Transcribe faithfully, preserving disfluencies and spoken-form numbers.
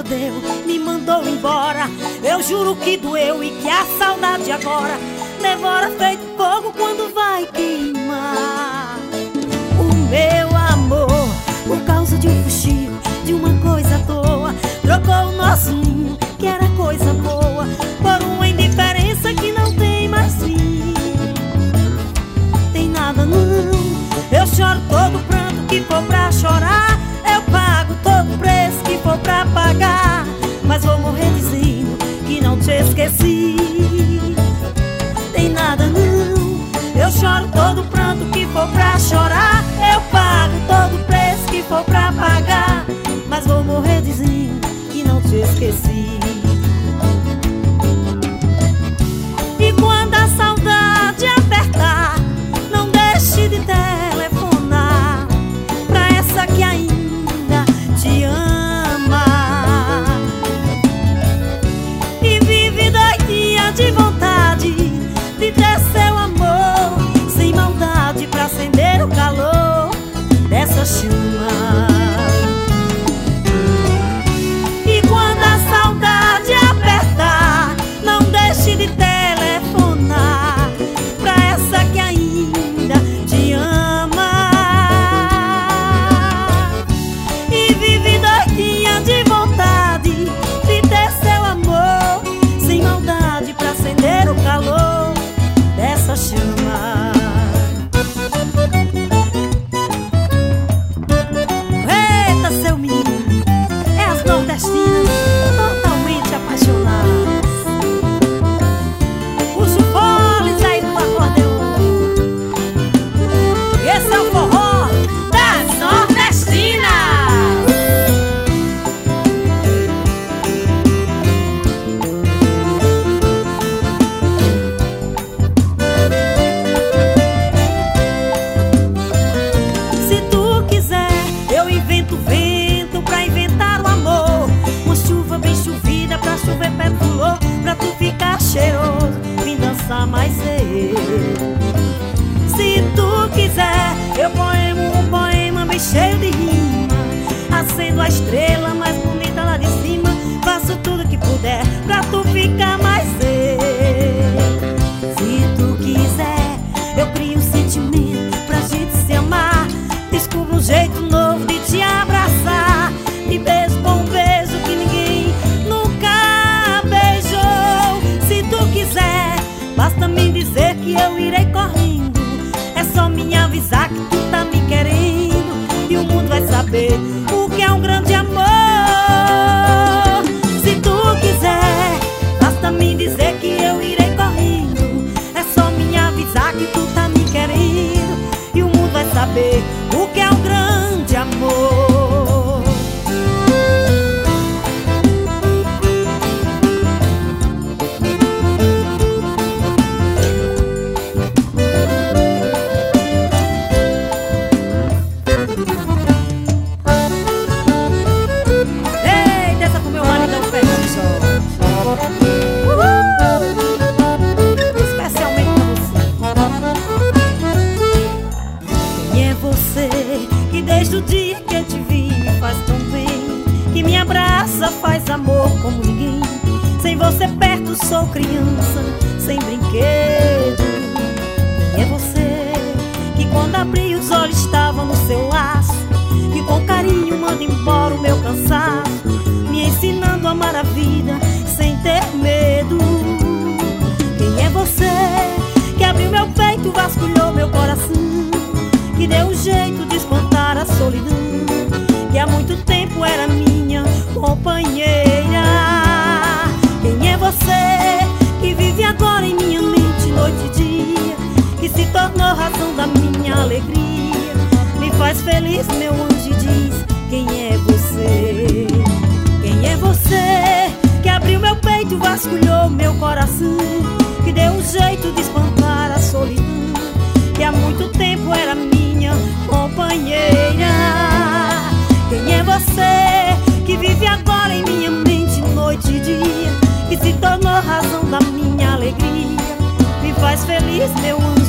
mordeu, me mandou embora. Eu juro que doeu e que a saudade agora devora feito fogo quando vai queimar. O meu amor, por causa de um fuxico, de uma coisa à toa, trocou o nosso ninho, que era coisa boa, por uma indiferença que não tem mais fim. Tem nada não, eu choro todo pranto que for pra chorar, eu pago todo preço que for pra pagar, mas vou morrer dizendo que não te esqueci. Tem nada não, eu choro todo pranto que for pra chorar, eu pago todo preço que for pra pagar, mas vou morrer dizendo que não te esqueci. E quando a saudade apertar, não deixe de telefonar pra essa que ainda te ama e vive doidinha de vontade de ter seu amor, sem maldade, pra acender o calor dessa chama. E quando a saudade apertar, não deixe de telefonar pra essa que ainda te ama e vive doidinha de vontade de ter seu amor, sem maldade, pra acender o calor dessa chama. Eita, seu menino, é as nordestinas totalmente apaixonadas. Puxa o foles aí do acordeon. Esse é o forró das nordestinas. Se tu quiser, eu invento vento pra inventar o amor, uma chuva bem chovida pra chover pé de flor, pra tu ficar cheiroso, vim dançar mais cedo. Se tu quiser, eu poemo um poema bem cheio de rima, acendo a estrela mais bonita lá de cima, faço tudo que puder pra tu ficar mais cedo. Se tu quiser, eu crio um sentimento pra gente se amar, descubro um jeito novo de te abraçar, e beijo com um beijo que ninguém nunca beijou. Se tu quiser, basta me dizer que eu irei correndo, é só me avisar que tu tá me querendo, e o mundo vai saber o que é um grande amor. Se tu quiser, basta me dizer que eu irei correndo, é só me avisar que tu tá me querendo, e o mundo vai saber o que é um grande amor. Ei, desça pro meu maridão pegando sol. Uhul! Especialmente pra você. Quem é você que desde o dia que eu te vi me faz tão bem, que me abraça, faz amor como ninguém? Sem você perto sou criança, sem brinquedo. Quem é você que quando abri os olhos estava no seu laço, que com carinho manda embora o meu cansaço, me ensinando a amar a vida sem ter medo? Quem é você que abriu meu peito, vasculhou meu coração, que deu um jeito de espantar a solidão, que há muito tempo era minha companheira? Quem é você que vive agora em minha mente noite e dia, que se tornou razão da minha alegria, me faz feliz, meu anjo, e diz: quem é você? Quem é você que abriu meu peito, vasculhou meu coração, que deu um jeito de espantar a solidão, que há muito tempo era minha companheira? Quem é você que vive agora em minha mente noite e dia, que se tornou razão da minha alegria, me faz feliz, meu anjo,